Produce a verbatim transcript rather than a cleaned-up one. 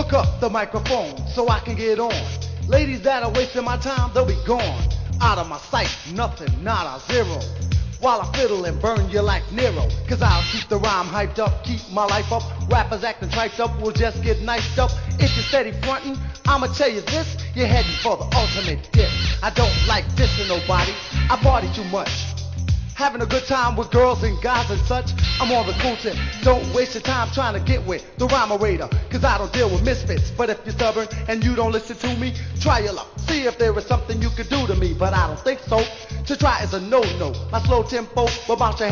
Hook up the microphone so I can get on. Ladies that are wasting my time, they'll be gone. Out of my sight, nothing, not a zero. While I fiddle and burn you like Nero. Cause I'll keep the rhyme hyped up, keep my life up. Rappers acting triped up, will just get knifed up. If you're steady frontin', I'ma tell you this, you're heading for the ultimate dip. I don't like dissing nobody, I party too much. Having a good time with girls and guys and such. I'm on the cool tip. Don't waste your time trying to get with the rhymerator. Cause I don't deal with misfits. But if you're stubborn and you don't listen to me, try your luck. See if there is something you could do to me. But I don't think so. To try is a no-no. My slow tempo will bounce your head.